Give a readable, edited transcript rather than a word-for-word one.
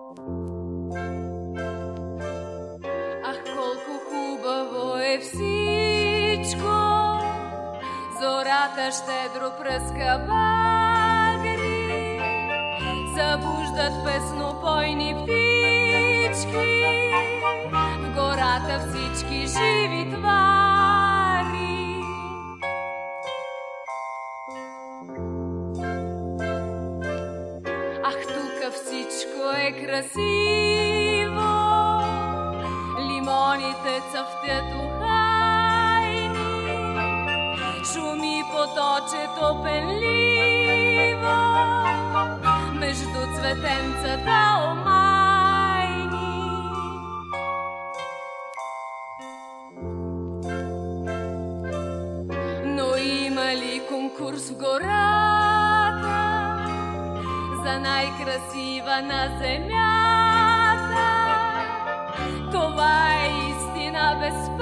Ах, колко хубаво е всичко, зората щедро пръска багри, събуждат песнопойни птички, в гората всички живи твари. Ах, тука всичко е красиво, лимоните цъфтят ухайни, шуми поточето пенливо, между цветенцата омайни. Но има ли конкурс в гората за най-красива на земята? Това е истина безспорна.